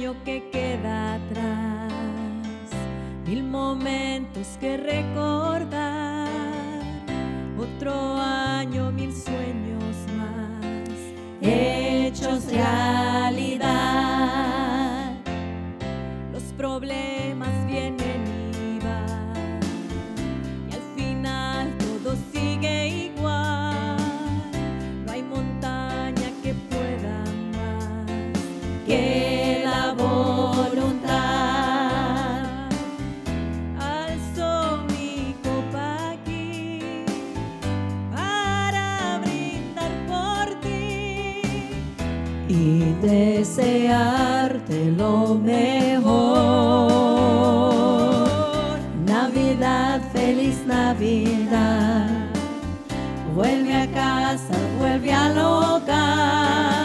año que queda atrás, 1000 momentos que recordar, otro año, 1000 sueños más, hechos realidad. Los problemas vienen y van, y al final todo sigue igual. No hay montaña que pueda más que la voluntad. Alzo mi copa aquí para brindar por ti y desearte lo mejor. Navidad, feliz Navidad. Vuelve a casa, vuelve al hogar.